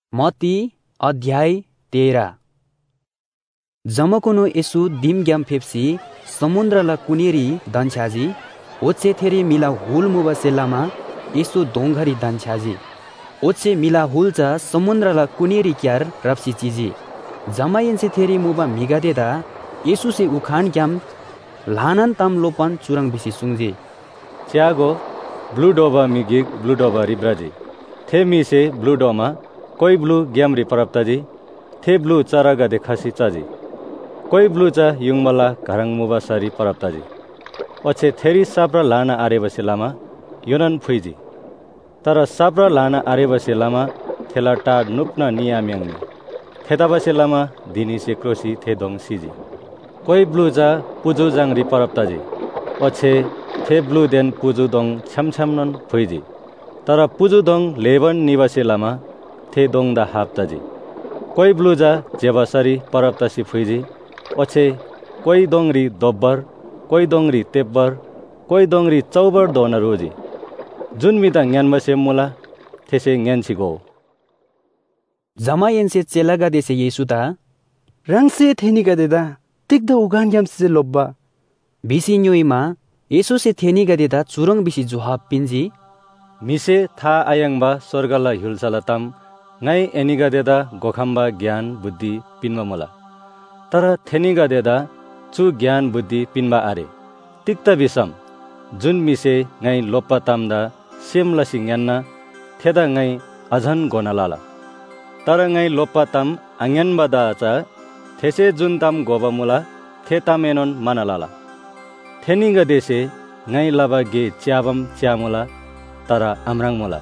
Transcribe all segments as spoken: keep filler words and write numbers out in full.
मत्ती अध्याय तेह्र। जमकुनो यसु दिमग्याम फेप्सी समुद्रला कुनेरी दन्छाजी ओछे थेरी मिला हुल मुबा सेलामा यसु दोंघरी दन्छाजी ओछे मिला हुलचा समुद्रला कुनेरी क्यार रप्सी चीजी जमायनसे थेरी मुबा मिगादेदा यसु से उखान क्याम लानन तम लोपन चुरंग बिसी सुंगजी च्यागो ब्लूडोबा मिगिक ब्लूडोबा रिब्राजी थे मिसे ब्लूडोमा कोई ब्लू ग्यामरी परप्ताजी थे ब्लू चरागा देखासी चाजी कोई ब्लू चा युङमला घरङ मुबा सरी परप्ताजी ओछे थेरी साप्रा लाना आरे बसे लामा योनन फुइजी तर साप्रा लाना आरे बसे लामा थेला टाड नुप्ना निया म्याङनी थेता बसे लामा दिनी से क्रोसी थे दोङ सिजी कोई ब्लू चा पुजु जाङरी परप्ताजी ओछे थे ब्लू देन पुजु दोङ छमछमनन फुइजी तर पुजु दोङ लेबन निवासे लामा थे दोङदा हाप्ताजी कोई ब्लूजा जेबासरी परप्तासी फुइजी ओछे कोई दोङरी दोब्बर कोई दोङरी तेब्बर कोई दोङरी चौबर दोन रोजी जुन मिता ज्ञानबसे मुला थेसे ज्ञानसी गो जमायनसे चेलागा देसे येसुता रंगसे थेनिगा देदा तिक्दा उगान ग्यामसे लोब्बा बिसी न्युइमा येसुसे थेनिगा देदा चुरंग बिसी जुहाब पिन्जी मिसे था आयंगबा स्वर्गला हिलसलतम ngai eniga deda gokhamba ज्ञान बुद्धि पिनमा मला तर थेनिगा देदा चु ज्ञान बुद्धि पिनमा आरे तिक्ता बिसम जुन मिसे ngai लोप्पा तामदा सेमला सिङयान्ना थेदा ngai अझन गोनालाला तर ngai लोप्पा ताम आङयान बदा चा थेसे जुन ताम गोबा मुला थे तामेनन मानालाला थेनिगा देसे ngai लाबा गे च्याबम च्यामुला तर आमराङ मुला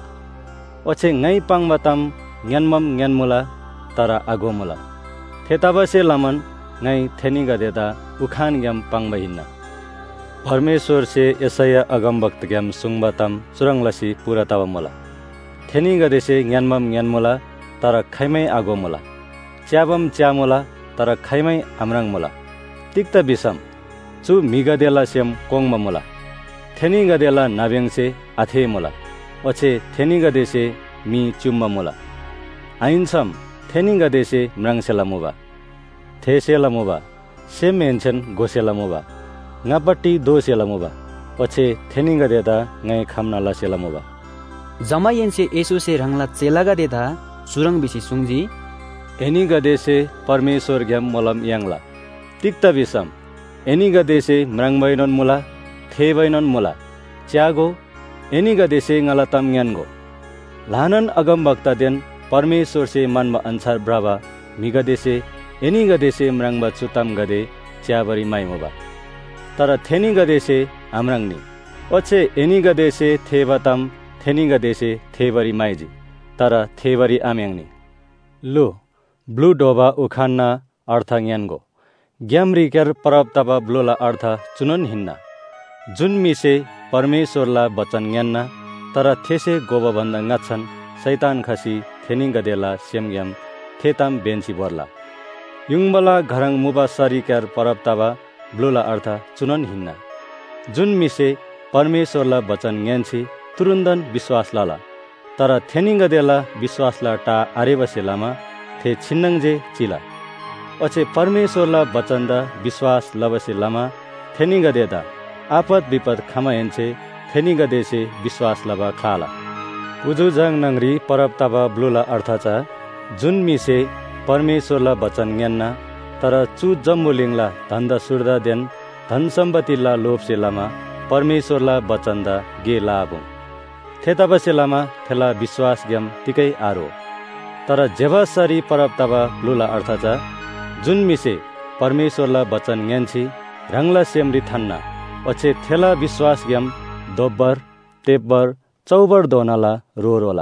ओछे ngai पाङबा ताम ज्ञानमम ज्ञानमुला तारा आगोमुला थेताबसे लामन ngai थेनिगा देदा उखान ग्याम पाङबहिन्ना परमेश्वर से यसया अगम भक्त ग्याम सुङबातम सुरंगलसी पुरा तावमुला थेनिगा देसे ज्ञानमम ज्ञानमुला तारा खैमै आगोमुला च्याबम च्यामुला तारा खैमै आमराङमुला तिक्ता बिसम चु मिगादेला सेम कोङममुला थेनिगा देला नाबेङसे आथेमुला ओछे थेनिगा देसे मी चुम्ममुला आइन्सम थेनिगा देसे म्राङसेला मुबा थेसेला मुबा से मेन्सन गोसेला मुबा ngaपट्टी दोसेला मुबा ओछे थेनिगा देदा ngai खामनाला सेला मुबा जमायनसे येसुसे रंगला चेलागा देदा सुरंग बिसी सुंगजी एनिगा देसे परमेश्वर ग्याम मोलम यांगला तिक्ता बिसम एनिगा देसे म्राङबैनन मुला थेबैनन मुला च्यागो एनिगा देसे ngalatam ज्ञानगो लानन अगम भक्ता देन परमेश्वर से मानवा अनुसार ब्राबा मिगा देसे एनिगा देसे म्राङबा चुताम गदे च्याबरी माइमोबा तर थेनिगा देसे आमराङनी ओछे एनिगा देसे थेबाताम थेनिगा देसे थेबरी माइजी तर थेबरी आम्याङनी लो ब्लू डोबा उखान्ना अर्थ ज्ञानगो ग्यामरिकर परप्ताबा ब्लोला अर्थ चुनन हिन्ना जुन मिसे परमेश्वरला वचन ज्ञानना तर थेसे गोबा भन्दा ngaछन् शैतान खसी थेनिगा देला सेमग्याम थेताम बेन्सी बर्ला युङबला घरङ मुबा सरिकार परप्ताबा ब्लोला अर्थ चुनन हिन्ना जुन मिसे परमेश्वरला वचन ज्ञानसी तुरुन्दन विश्वास लाला तर थेनिगा देला विश्वासला टा आरेबसे लामा थे छिन्नङजे चिला ओछे परमेश्वरला वचनदा विश्वास लबसे लामा थेनिगा देदा आपद विपद खामायन्से थेनिगा देसे विश्वास लबा खाला पुजु जाङ नङरी परप्ताबा ब्लुला अर्थचा जुन मिसे परमेश्वरला वचन ज्ञानना तर चु जम्बुलिङला धन्दा सुर्दा देन धन सम्पत्तिला लोभसे लामा परमेश्वरला वचनदा गे लाबु थेताबसे लामा थेला विश्वास ग्याम तिकै आरो तर जेबासरी परप्ताबा ब्लुला अर्थचा जुन मिसे परमेश्वरला वचन ज्ञानछि रंगला सेमरी थान्ना ओछे थेला विश्वास ग्याम दोब्बर तेब्बर चौबर दोनाला रोरोला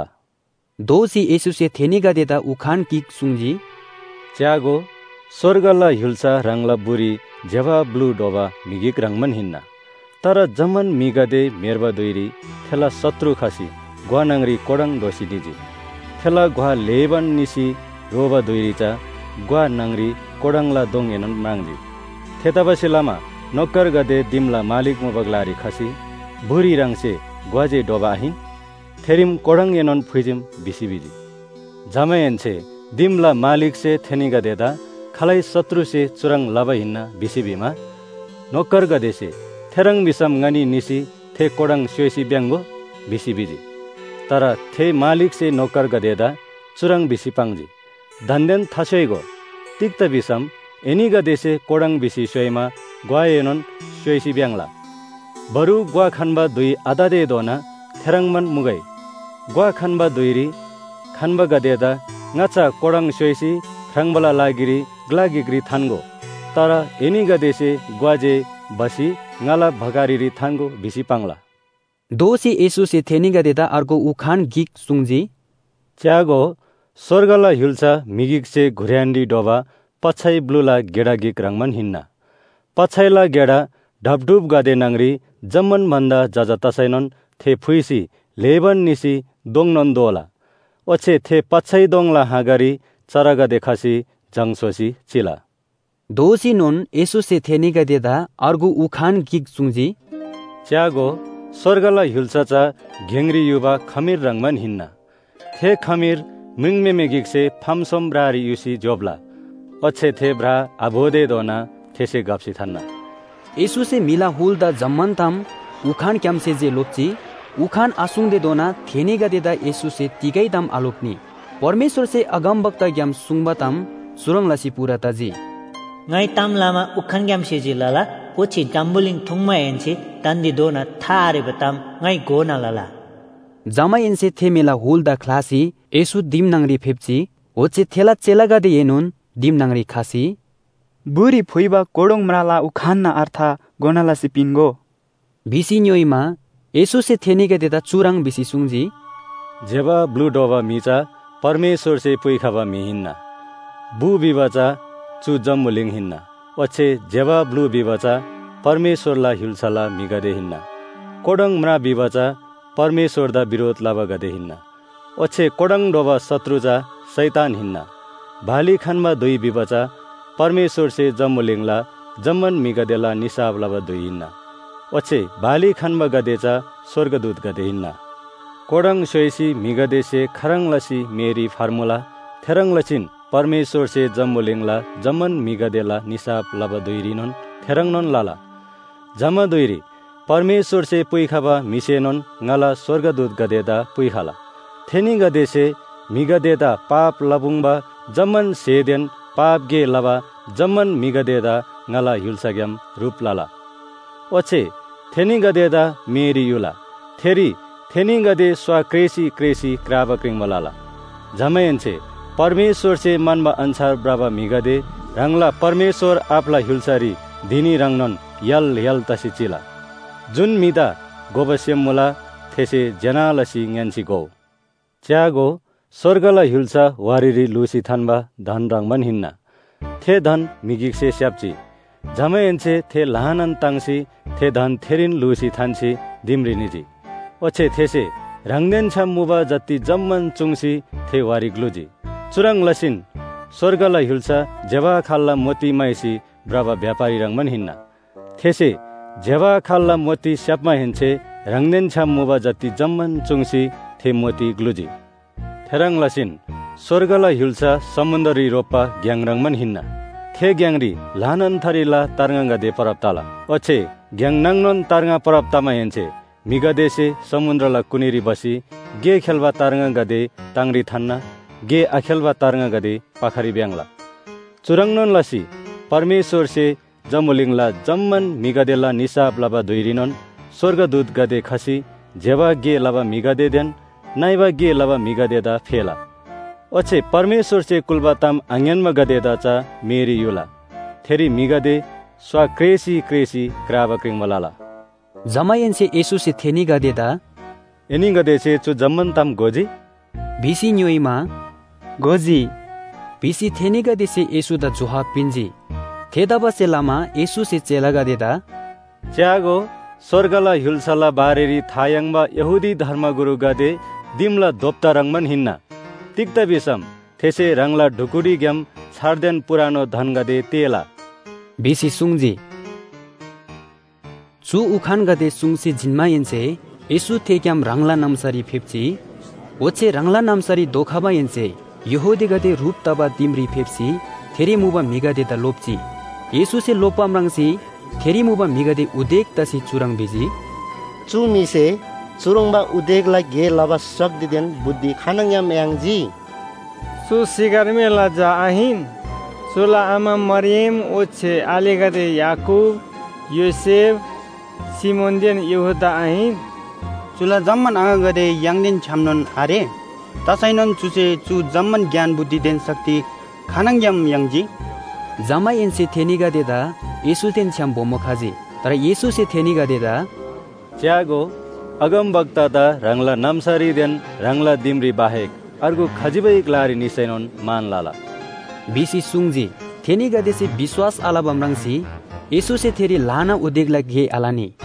दोसी येसुसे थेनिगा देदा उखान किक सुंगजी च्यागो स्वर्गला हिल्सा रंगला बुरी जेवा ब्लू डोबा मिगिक रंगमन हिन्ना तर जमन मिगादे मेरबा दोइरी थेला शत्रु खसी ग्वानङरी कोडङ दोसी दिजी थेला ग्वा लेबन निसी रोबा दोइरीचा ग्वा नङरी कोडङला दोङेनन माङजी थेताबसे लामा नोकर गदे दिमला मालिक मुबगलारी खसी भुरी रंगसे ग्वाजे डोबा हिन थेरिम कोडङ एनन फुइजिम बिसिबिजी जमयन्छे दिमला मालिक से थेनिगा देदा खलाई शत्रु से चुरंग लबा हिन्ना बिसिबिमा नोकर गदेसे थेरंग बिसम ngani निसी थे कोडंग स्वेसी ब्यांगो बिसिबिजी तर थे मालिक से नोकर गदेदा चुरंग बिसिपांगजी धन्देन थासैगो तिक्त बिसम एनिगा देसे कोडंग बिसि स्वेमा ग्वाएनन स्वेसी ब्यांगला बरु ग्वा खनबा दुई आदादे दोना थेरंगमन मुगै ग्वा खनबा दुईरी खनबा गदेदा ngacha कोडंग स्वेसी फ्रंगबला लागिरी ग्लागिग्री थानगो तर एनिगा देसे ग्वाजे बसी ngala भगारीरी थानगो बिसि पांगला दोसी येसु से थेनिगा देदा अर्को उखान गिक सुंगजी च्यागो स्वर्गला हिल्सा मिगिक से घुर्यान्डी डोबा पछाइ ब्लुला गेडा गिक रंगमन हिन्ना पछाइला गेडा ढबढुब गदे नंगरी जम्मन भन्दा जजा तसैनन थे फुइसी लेबन निसी दोंगनन दोला ओछे थे पछाइ दोंगला हागरी चरगा देखासी जंगसोसी चिला दोसी नोन येसु से थेनिगा देदा अर्गु उखान गिक सुंगजी च्यागो स्वर्गला हिल्साचा घेंगरी युवा खमीर रंगमन हिन्ना थे खमीर मिंगमे गिक से फामसोम ब्रारी युसी जोबला अच्छे थे ब्रा आभोदे दोना थेसे गप्सी थान्ना येसु से मिला हुल दा जम्मन ताम उखान क्याम से जे लोप्ची उखान आसुंगदे दोना थेनिगा देदा येसु से तिगै दाम आलोपनी परमेश्वर से अगम वक्ता ग्याम सुंगबा ताम सुरंग लसी पूरा ताजी ngai tam lama ukhan gyam seji lala pochi dambuling thungma enchi tandi dona thare batam ngai gona lala जमा इनसे थे मेला हुल दा क्लासी येसु दिम नंगरी फेप्ची ओचे थेला चेला गदे येनुन दिम नंगरी खासी बुरी फुइबा कोडोङ मराला उखान्ना अर्थ गोनाला सिपिन्गो बिसी न्योइमा येसु से थेनिगा देदा चुरंग बिसी सुंगजी जेबा ब्लू डोबा मिचा परमेश्वर से पुइखाबा मिहिन्ना बु बिबाचा चु जम्मुलिङ हिन्ना ओछे जेबा ब्लू बिबाचा परमेश्वरला हिल्सला मिगदे हिन्ना कोडङ मरा बिबाचा परमेश्वर दा विरोध लाबा गदे हिन्ना ओछे कोडङ डोबा शत्रुजा शैतान हिन्ना भाली खानमा दुई बिबाचा परमेश्वर से जम्मुलिङला जम्मन मिगदेला निसाब लाबा दुई हिन्ना ओछे भाली खानमा गदेचा स्वर्गदूत गदे हिन्ना कोडङ सोइसी मिगदे से खरङ लसी मेरी फार्मुला थेरङ लचिन परमेश्वर से जम्मुलिङला जम्मन मिगदेला निसाब लाबा दुई रिनन थेरङ नन लाला जम्मा दुईरी परमेश्वर से पुइखाबा मिसेनन ngala स्वर्गदूत गदेदा पुइखाला थेनी गदे से मिगदेदा पाप लबुङबा जम्मन सेदेन पाप गे लबा जम्मन मिगदेदा ngala हिल्साग्याम रूप लाला ओछे थेनी गदेदा मेरी युला थेरी थेनी गदे स्वा क्रेसी क्रेसी क्राबा क्रिङ मलाला जमयन्छे परमेश्वर से मनबा अनुसार ब्राबा मिगदे रंगला परमेश्वर आपला हिल्सारी दिनी रंगनन यल यल तसी चिला जुन मिदा गोबस्यम मुला थेसे जनालसी ङ्यान्सी गौ च्यागो स्वर्गला हिल्सा वारिरी लुसी थानबा धन रंगमन हिन्ना थे धन मिगिक से स्याप्ची जमयन्छे थे लहानन तांसी थे धन थेरिन लुसी थान्सी दिमरिनिजी ओछे थेसे रंगदेन छम मुबा जति जम्मन चुङसी थे वारी ग्लुजी चुरंग लसिन स्वर्गला हिल्सा जेबा खाल्ला मोती माइसी ब्राबा व्यापारी रंगमन हिन्ना थेसे जेबा खाल्ला मोती स्यापमा हिन्छे रंगदेन छम मुबा जति जम्मन चुङसी थे मोती ग्लुजी थेरङ लसिन स्वर्गला हिल्सा समुन्दरी रोपा ग्याङ रंगमन हिन्ना थे ग्याङरी लानन थरीला तारंगा दे परप्ताला ओछे ग्याङ नंगनन तारंगा परप्तामा हिन्छे मिगदेसे समुद्रला कुनेरी बसी गे खेलबा तारंगा गदे तांगरी थान्ना गे आखेलबा तारंगा गदे पाखरी ब्यांगला चुरंगनन लसी परमेश्वर से जमुलिङला जम्मन मिगदेला निसाब लबा दुइरिनन स्वर्गदूत गदे खसी जेबा गे लबा मिगदे देन नाइबा गे लबा मिगदेदा फेला ओछे परमेश्वर से कुलबाताम आंगनमा गदेदा चा मेरी युला थेरी मिगदे स्वा क्रेसी क्रेसी क्राबा क्रिङ मलाला जमायन से येसु से थेनिगा देदा एनी गदे से चु जम्मन ताम गोजी बिसी न्योइमा गोजी बिसी थेनिगा देसे येसु दा जोहा पिन्जी थेदाबा सेलामा येसु से चेलागा देदा च्यागो स्वर्गला हिल्सला बारेरी थायङबा यहुदी धर्मगुरु गदे दिमला दोप्ता रंगमन हिन्ना तिक्ता बिसम थेसे रंगला ढुकुडी ग्याम छाड्देन पुरानो धन गदे तेला बिसी सुङजी चु उखान गदे सुङसी जिन्मायनसे येसु थे क्याम रंगला नमसरी फिप्ची ओछे रंगला नमसरी दोखाबा यनसे यहोदी गते रूप तबा तिम्री फेप्सी थेरी मुबा मिगदे द लोप्ची येसु से लोपम रंगसी थेरी मुबा मिगदे उदेक तसी चुरंग बिजी चु मिसे चुरंगबा उदेक ला गे लबा सक दिदेन बुद्धि खानंगयाम यांगजी सु सिगारमे ला जा आहिन सुला आमा मरियम ओछे आलेगदे याकूब योसेफ सिमोनदेन यहुदा आहिन चुला जम्मन आगा गदे यांगदेन छामनन आरे तसैनन चुसे चु जम्मन ज्ञान बुद्धि देन शक्ति खानंगयाम यांगजी जमा एनसे थेनिगा देदा येसु तेन छ्याम बोमो खाजी तर येसु से थेनिगा देदा च्यागो अगम वक्ता दा रंगला नामसारी देन रंगला दिमरी बाहेक अर्गु खजिबै क्लारी निसैनन मान लाला बिसी सुङजी थेनिगा देसे विश्वास आला बमरंगसी येसु से थेरी लाना उदेगला गे आलानी